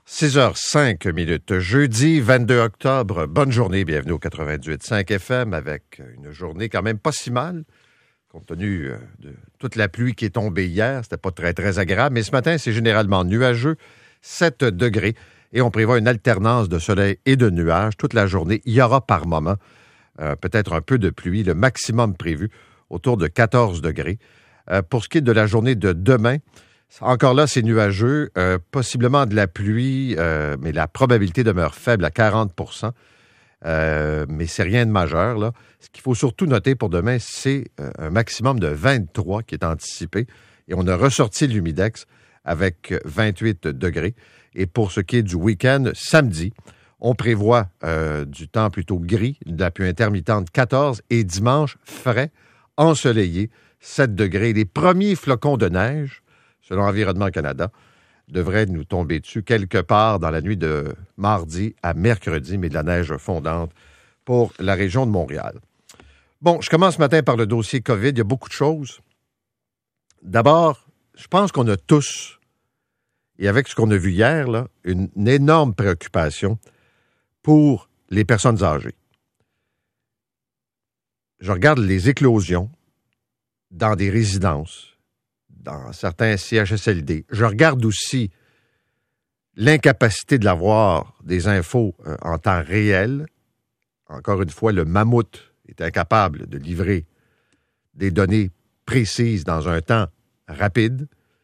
6h05, jeudi 22 octobre. Bonne journée, bienvenue au 98.5 FM avec une journée quand même pas si mal, compte tenu de toute la pluie qui est tombée hier. C'était pas très, très agréable, mais ce matin, c'est généralement nuageux, 7 degrés, et on prévoit une alternance de soleil et de nuages toute la journée. Il y aura par moment peut-être un peu de pluie, le maximum prévu autour de 14 degrés. Pour ce qui est de la journée de demain, encore là, c'est nuageux, possiblement de la pluie, mais la probabilité demeure faible à 40 mais c'est rien de majeur, là. Ce qu'il faut surtout noter pour demain, c'est un maximum de 23 qui est anticipé. Et on a ressorti l'humidex avec 28 degrés. Et pour ce qui est du week-end, samedi, on prévoit du temps plutôt gris, de la pluie intermittente 14 et dimanche, frais, ensoleillé, 7 degrés. Les premiers flocons de neige, selon Environnement Canada, devrait nous tomber dessus quelque part dans la nuit de mardi à mercredi, mais de la neige fondante pour la région de Montréal. Bon, je commence ce matin par le dossier COVID. Il y a beaucoup de choses. D'abord, je pense qu'on a tous, et avec ce qu'on a vu hier, là, une énorme préoccupation pour les personnes âgées. Je regarde les éclosions dans des résidences, dans certains CHSLD. Je regarde aussi l'incapacité de l'avoir des infos en temps réel. Encore une fois, le mammouth est incapable de livrer des données précises dans un temps rapide.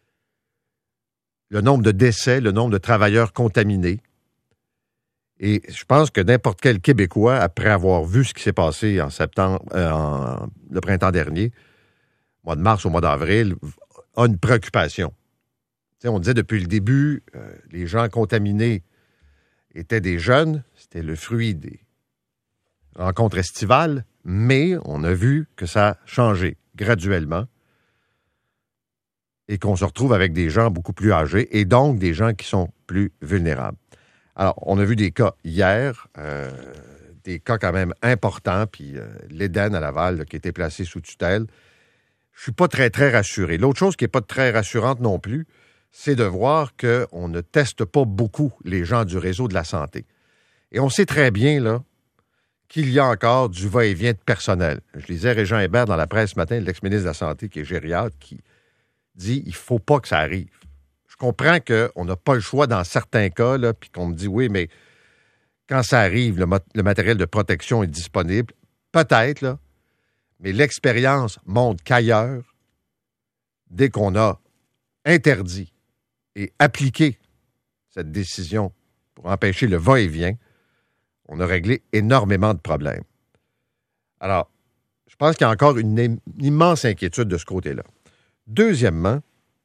Le nombre de décès, le nombre de travailleurs contaminés. Et je pense que n'importe quel Québécois, après avoir vu ce qui s'est passé en septembre, le printemps dernier, au mois de mars, au mois d'avril, a une préoccupation. T'sais, on disait depuis le début, les gens contaminés étaient des jeunes, c'était le fruit des rencontres estivales, mais on a vu que ça a changé graduellement et qu'on se retrouve avec des gens beaucoup plus âgés et donc des gens qui sont plus vulnérables. Alors, on a vu des cas hier, des cas quand même importants, puis l'Éden à Laval là, qui a été placé sous tutelle. Je suis pas très, très rassuré. L'autre chose qui n'est pas très rassurante non plus, c'est de voir qu'on ne teste pas beaucoup les gens du réseau de la santé. Et on sait très bien là, qu'il y a encore du va-et-vient de personnel. Je lisais Régent Hébert dans la presse ce matin, l'ex-ministre de la Santé, qui est gériatre, qui dit qu'il ne faut pas que ça arrive. Je comprends qu'on n'a pas le choix dans certains cas, là, puis qu'on me dit, oui, mais quand ça arrive, le matériel de protection est disponible. Peut-être, là, mais l'expérience montre qu'ailleurs, dès qu'on a interdit et appliqué cette décision pour empêcher le va-et-vient, on a réglé énormément de problèmes. Alors, je pense qu'il y a encore une immense inquiétude de ce côté-là. Deuxièmement,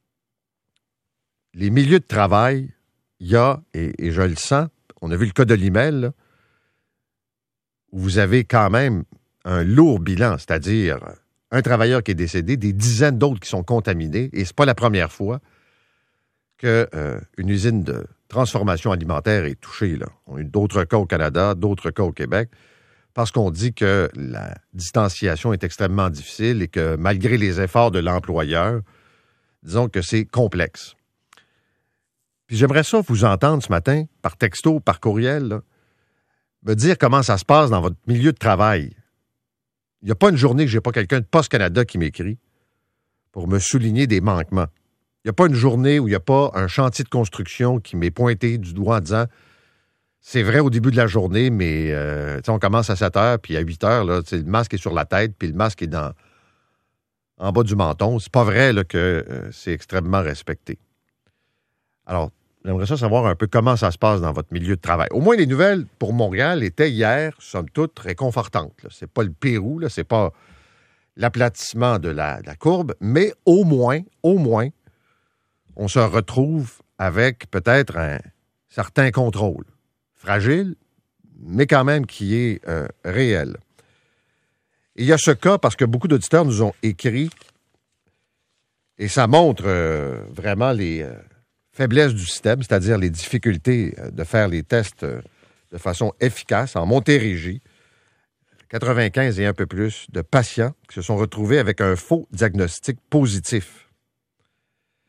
les milieux de travail, il y a, et je le sens, on a vu le cas de l'email, là, où vous avez quand même un lourd bilan, c'est-à-dire un travailleur qui est décédé, des dizaines d'autres qui sont contaminés, et c'est pas la première fois qu'une usine de transformation alimentaire est touchée, là. On a eu d'autres cas au Canada, d'autres cas au Québec, parce qu'on dit que la distanciation est extrêmement difficile et que malgré les efforts de l'employeur, disons que c'est complexe. Puis j'aimerais ça vous entendre ce matin, par texto, par courriel, là, me dire comment ça se passe dans votre milieu de travail. Il n'y a pas une journée que je n'ai pas quelqu'un de Post Canada qui m'écrit pour me souligner des manquements. Il n'y a pas une journée où il n'y a pas un chantier de construction qui m'est pointé du doigt en disant c'est vrai au début de la journée, mais on commence à 7 heures, puis à 8 heures, là, le masque est sur la tête, puis le masque est en bas du menton. C'est pas vrai là, que c'est extrêmement respecté. Alors, j'aimerais ça savoir un peu comment ça se passe dans votre milieu de travail. Au moins, les nouvelles pour Montréal étaient hier, somme toute, réconfortantes. Là. C'est pas le Pérou, là, c'est pas l'aplatissement de la courbe, mais au moins, on se retrouve avec peut-être un certain contrôle. Fragile, mais quand même qui est réel. Et il y a ce cas, parce que beaucoup d'auditeurs nous ont écrit, et ça montre vraiment les faiblesses du système, c'est-à-dire les difficultés de faire les tests de façon efficace en Montérégie. 95 et un peu plus de patients qui se sont retrouvés avec un faux diagnostic positif.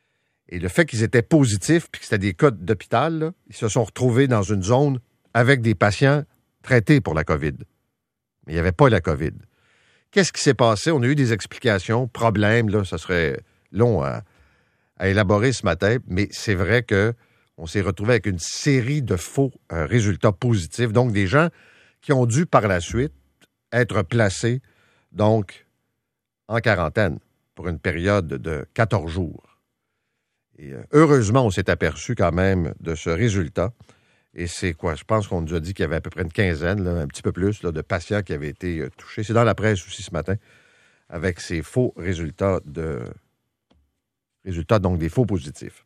Et le fait qu'ils étaient positifs puis que c'était des cas d'hôpital, là, ils se sont retrouvés dans une zone avec des patients traités pour la COVID. Mais il n'y avait pas la COVID. Qu'est-ce qui s'est passé? On a eu des explications, problèmes, là, ça serait long à élaborer ce matin, mais c'est vrai qu'on s'est retrouvé avec une série de faux résultats positifs. Donc, des gens qui ont dû par la suite être placés, donc, en quarantaine pour une période de 14 jours. Et heureusement, on s'est aperçu quand même de ce résultat. Et c'est quoi? Je pense qu'on nous a dit qu'il y avait à peu près une quinzaine, là, un petit peu plus, là, de patients qui avaient été touchés. C'est dans la presse aussi ce matin, avec ces faux résultats donc des faux positifs.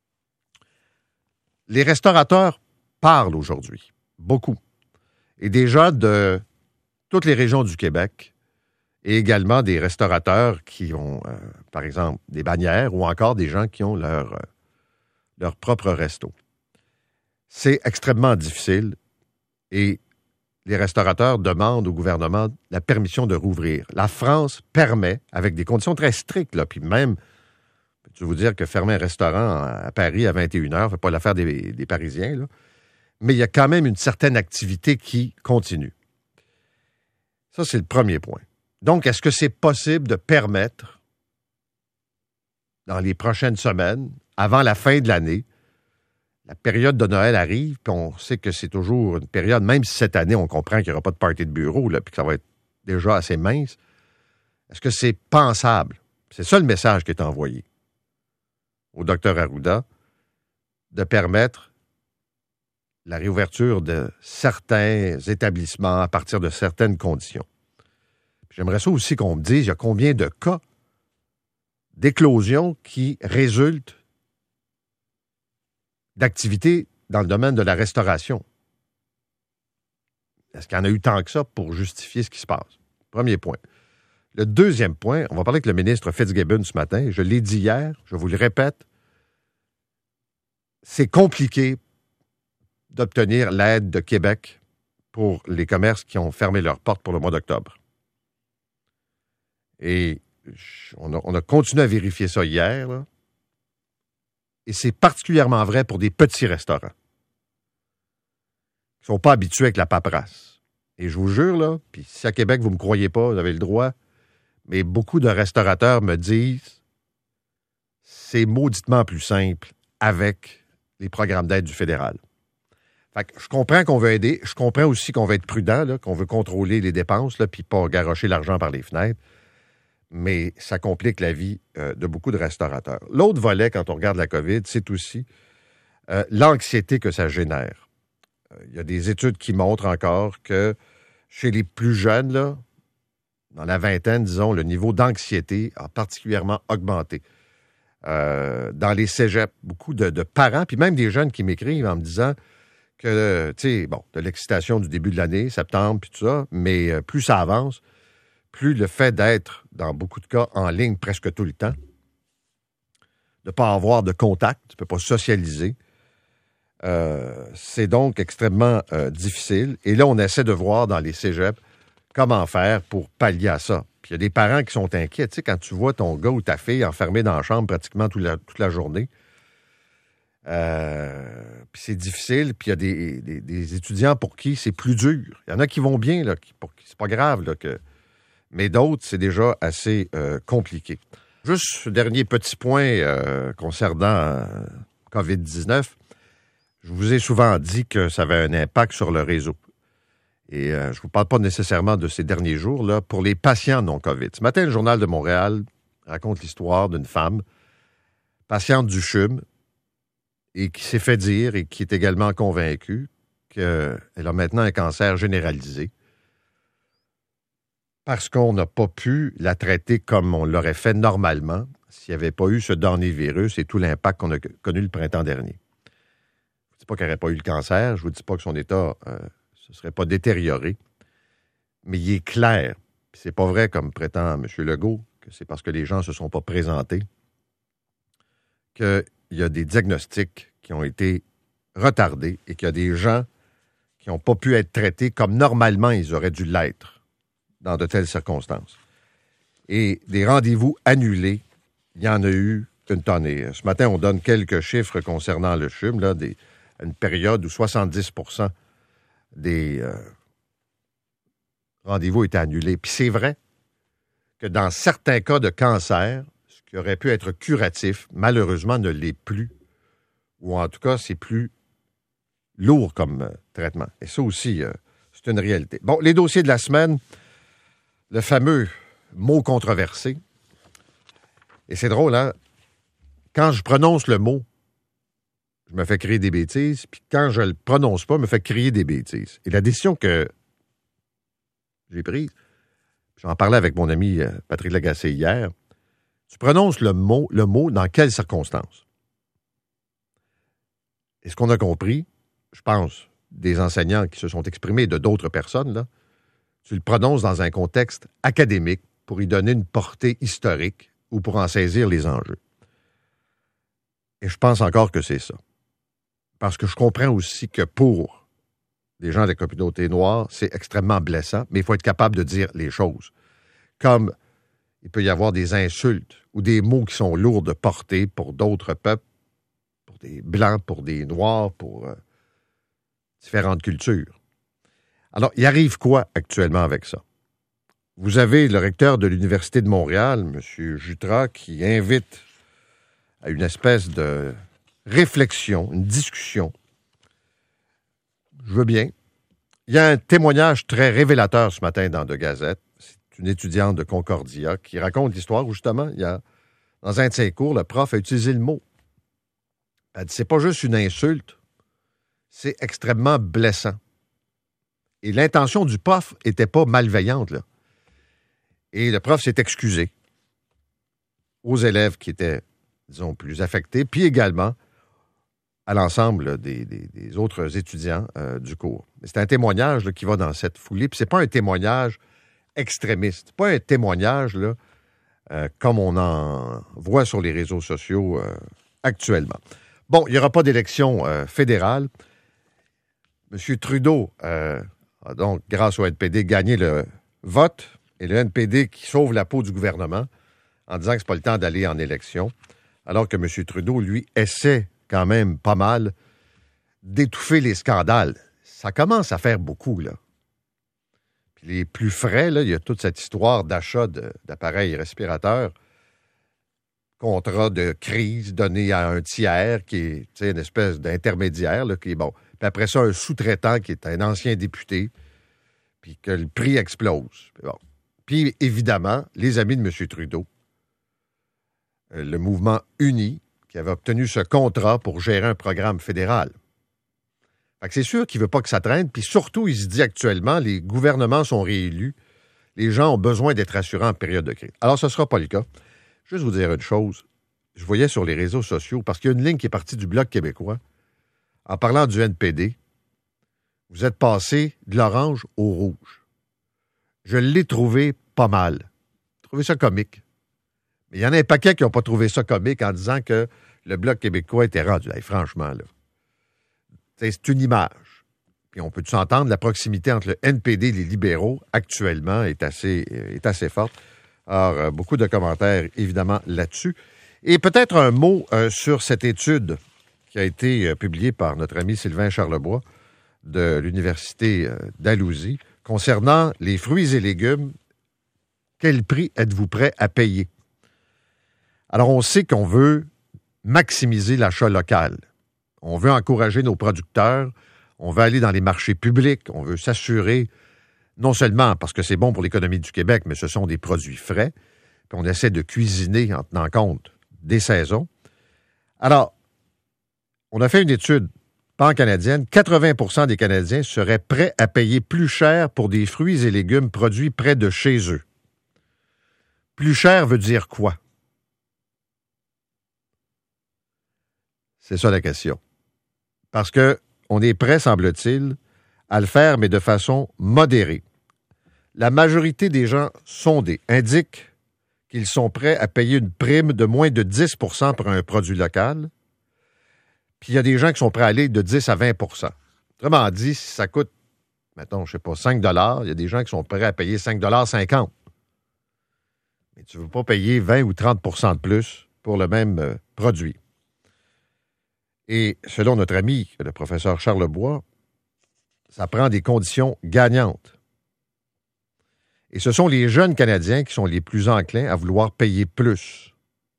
Les restaurateurs parlent aujourd'hui, beaucoup. Et déjà de toutes les régions du Québec, et également des restaurateurs qui ont, par exemple, des bannières ou encore des gens qui ont leur propre resto. C'est extrêmement difficile et les restaurateurs demandent au gouvernement la permission de rouvrir. La France permet, avec des conditions très strictes, là, puis même, je vais vous dire que fermer un restaurant à Paris à 21h, ne fait pas l'affaire des Parisiens, là, mais il y a quand même une certaine activité qui continue. Ça, c'est le premier point. Donc, est-ce que c'est possible de permettre, dans les prochaines semaines, avant la fin de l'année, la période de Noël arrive, puis on sait que c'est toujours une période, même si cette année, on comprend qu'il n'y aura pas de party de bureau, là, puis que ça va être déjà assez mince. Est-ce que c'est pensable? C'est ça le message qui est envoyé au Dr Arruda, de permettre la réouverture de certains établissements à partir de certaines conditions. J'aimerais ça aussi qu'on me dise, il y a combien de cas d'éclosion qui résultent d'activités dans le domaine de la restauration. Est-ce qu'il y en a eu tant que ça pour justifier ce qui se passe? Premier point. Le deuxième point, on va parler avec le ministre Fitzgibbon ce matin. Je l'ai dit hier, je vous le répète, c'est compliqué d'obtenir l'aide de Québec pour les commerces qui ont fermé leurs portes pour le mois d'octobre. Et on a continué à vérifier ça hier, là. Et c'est particulièrement vrai pour des petits restaurants qui ne sont pas habitués avec la paperasse. Et je vous jure, là, puis si à Québec, vous ne me croyez pas, vous avez le droit, mais beaucoup de restaurateurs me disent c'est mauditement plus simple avec les programmes d'aide du fédéral. Fait que je comprends qu'on veut aider, je comprends aussi qu'on veut être prudent, là, qu'on veut contrôler les dépenses, là, puis pas garrocher l'argent par les fenêtres. Mais ça complique la vie de beaucoup de restaurateurs. L'autre volet, quand on regarde la COVID, c'est aussi l'anxiété que ça génère. Il y a des études qui montrent encore que chez les plus jeunes, là, dans la vingtaine, disons, le niveau d'anxiété a particulièrement augmenté. Dans les cégeps, beaucoup de parents, puis même des jeunes qui m'écrivent en me disant que, tu sais, bon, de l'excitation du début de l'année, septembre, puis tout ça, mais plus ça avance, plus le fait d'être, dans beaucoup de cas, en ligne presque tout le temps, de ne pas avoir de contact, tu ne peux pas socialiser, c'est donc extrêmement difficile. Et là, on essaie de voir dans les cégeps comment faire pour pallier à ça. Puis il y a des parents qui sont inquiets. Tu sais, quand tu vois ton gars ou ta fille enfermé dans la chambre pratiquement toute la journée, puis c'est difficile, puis il y a des étudiants pour qui c'est plus dur. Il y en a qui vont bien, là, pour qui c'est pas grave, là, mais d'autres, c'est déjà assez compliqué. Juste ce dernier petit point concernant COVID-19. Je vous ai souvent dit que ça avait un impact sur le réseau. Et je ne vous parle pas nécessairement de ces derniers jours, là, pour les patients non-COVID. Ce matin, le Journal de Montréal raconte l'histoire d'une femme, patiente du CHUM, et qui s'est fait dire, et qui est également convaincue, qu'elle a maintenant un cancer généralisé, parce qu'on n'a pas pu la traiter comme on l'aurait fait normalement s'il n'y avait pas eu ce dernier virus et tout l'impact qu'on a connu le printemps dernier. Je ne dis pas qu'elle n'aurait pas eu le cancer, je ne vous dis pas que son état ne serait pas détérioré, mais il est clair, puis c'est pas vrai comme prétend M. Legault, que c'est parce que les gens ne se sont pas présentés, qu'il y a des diagnostics qui ont été retardés et qu'il y a des gens qui n'ont pas pu être traités comme normalement ils auraient dû l'être dans de telles circonstances. Et des rendez-vous annulés, il y en a eu une tonne. Et ce matin, on donne quelques chiffres concernant le CHUM, là, une période où 70% des rendez-vous étaient annulés. Puis c'est vrai que dans certains cas de cancer, ce qui aurait pu être curatif, malheureusement, ne l'est plus. Ou en tout cas, c'est plus lourd comme traitement. Et ça aussi, c'est une réalité. Bon, les dossiers de la semaine, le fameux mot controversé. Et c'est drôle, hein? Quand je prononce le mot, je me fais crier des bêtises, puis quand je le prononce pas, je me fais crier des bêtises. Et la décision que j'ai prise, j'en parlais avec mon ami Patrick Lagacé hier, tu prononces le mot dans quelles circonstances? Et ce qu'on a compris, je pense, des enseignants qui se sont exprimés, de d'autres personnes, là, tu le prononces dans un contexte académique pour y donner une portée historique ou pour en saisir les enjeux. Et je pense encore que c'est ça. Parce que je comprends aussi que pour des gens de la communauté noire, c'est extrêmement blessant, mais il faut être capable de dire les choses. Comme il peut y avoir des insultes ou des mots qui sont lourds de portée pour d'autres peuples, pour des Blancs, pour des Noirs, pour différentes cultures. Alors, il arrive quoi actuellement avec ça? Vous avez le recteur de l'Université de Montréal, M. Jutras, qui invite à une espèce de réflexion, une discussion. Je veux bien. Il y a un témoignage très révélateur ce matin dans De Gazette. C'est une étudiante de Concordia qui raconte l'histoire où, justement, il y a, dans un de ses cours, le prof a utilisé le mot. Elle dit, c'est pas juste une insulte, c'est extrêmement blessant. Et l'intention du prof n'était pas malveillante, là. Et le prof s'est excusé aux élèves qui étaient, disons, plus affectés, puis également à l'ensemble des autres étudiants du cours. C'est un témoignage là, qui va dans cette foulée, puis c'est pas un témoignage extrémiste, pas un témoignage là, comme on en voit sur les réseaux sociaux actuellement. Bon, il n'y aura pas d'élection fédérale. M. Trudeau a donc, grâce au NPD, gagné le vote, et le NPD qui sauve la peau du gouvernement en disant que c'est pas le temps d'aller en élection, alors que M. Trudeau, lui, essaie quand même pas mal d'étouffer les scandales. Ça commence à faire beaucoup, là. Puis les plus frais, là, il y a toute cette histoire d'achat d'appareils respirateurs, contrat de crise donné à un tiers qui est une espèce d'intermédiaire, là, qui est bon. Puis après ça, un sous-traitant qui est un ancien député, puis que le prix explose. Puis bon. Puis, évidemment, les amis de M. Trudeau, le mouvement uni, qui avait obtenu ce contrat pour gérer un programme fédéral. Fait que c'est sûr qu'il ne veut pas que ça traîne, puis surtout, il se dit actuellement, les gouvernements sont réélus, les gens ont besoin d'être assurés en période de crise. Alors, ce ne sera pas le cas. Juste vous dire une chose, je voyais sur les réseaux sociaux, parce qu'il y a une ligne qui est partie du Bloc québécois, en parlant du NPD, vous êtes passé de l'orange au rouge. Je l'ai trouvé pas mal. J'ai trouvé ça comique. Mais il y en a un paquet qui n'ont pas trouvé ça comique en disant que le Bloc québécois était rendu. Là, franchement, là. C'est une image. Puis on peut s'entendre, la proximité entre le NPD et les libéraux, actuellement, est assez forte. Alors, beaucoup de commentaires, évidemment, là-dessus. Et peut-être un mot sur cette étude qui a été publiée par notre ami Sylvain Charlebois de l'Université d'Alousie, concernant les fruits et légumes, quel prix êtes-vous prêt à payer? Alors, on sait qu'on veut maximiser l'achat local. On veut encourager nos producteurs. On veut aller dans les marchés publics. On veut s'assurer, non seulement parce que c'est bon pour l'économie du Québec, mais ce sont des produits frais. Puis on essaie de cuisiner en tenant compte des saisons. Alors, on a fait une étude pan-canadienne, 80% des Canadiens seraient prêts à payer plus cher pour des fruits et légumes produits près de chez eux. Plus cher veut dire quoi? C'est ça la question. Parce qu'on est prêt, semble-t-il, à le faire, mais de façon modérée. La majorité des gens sondés indiquent qu'ils sont prêts à payer une prime de moins de 10 % pour un produit local. Puis il y a des gens qui sont prêts à aller de 10 à 20 %. Autrement dit, si ça coûte, mettons, je sais pas, 5 $, il y a des gens qui sont prêts à payer 5,50 $. Mais tu ne veux pas payer 20 ou 30 % de plus pour le même produit. Et selon notre ami, le professeur Charles Bois, ça prend des conditions gagnantes. Et ce sont les jeunes Canadiens qui sont les plus enclins à vouloir payer plus.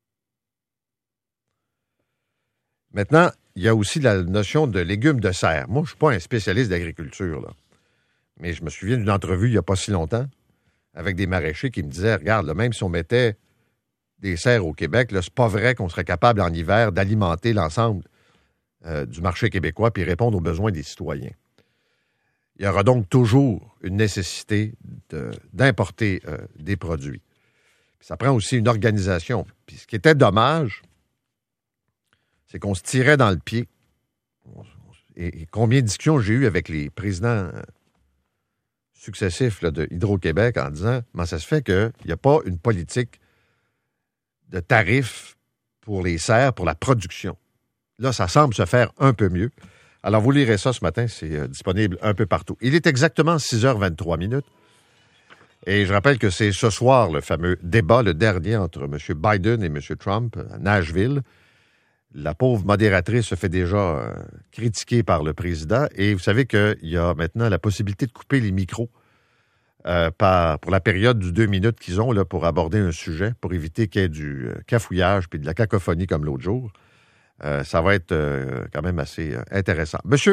Maintenant, il y a aussi la notion de légumes de serre. Moi, je ne suis pas un spécialiste d'agriculture, là. Mais je me souviens d'une entrevue il n'y a pas si longtemps avec des maraîchers qui me disaient, regarde, là, même si on mettait des serres au Québec, là, c'est pas vrai qu'on serait capable en hiver d'alimenter l'ensemble du marché québécois puis répondre aux besoins des citoyens. Il y aura donc toujours une nécessité d'importer des produits. Puis ça prend aussi une organisation. Puis ce qui était dommage, c'est qu'on se tirait dans le pied. Et combien de discussions j'ai eues avec les présidents successifs là, de Hydro-Québec en disant comment ça se fait qu'il n'y a pas une politique de tarifs pour les serres, pour la production. Là, ça semble se faire un peu mieux. Alors, vous lirez ça ce matin, c'est disponible un peu partout. Il est exactement 6h23. Et je rappelle que c'est ce soir le fameux débat, le dernier entre M. Biden et M. Trump à Nashville. La pauvre modératrice se fait déjà critiquer par le président. Et vous savez qu'il y a maintenant la possibilité de couper les micros pour la période du 2 minutes qu'ils ont là, pour aborder un sujet, pour éviter qu'il y ait du cafouillage puis de la cacophonie comme l'autre jour. Ça va être quand même assez intéressant. Monsieur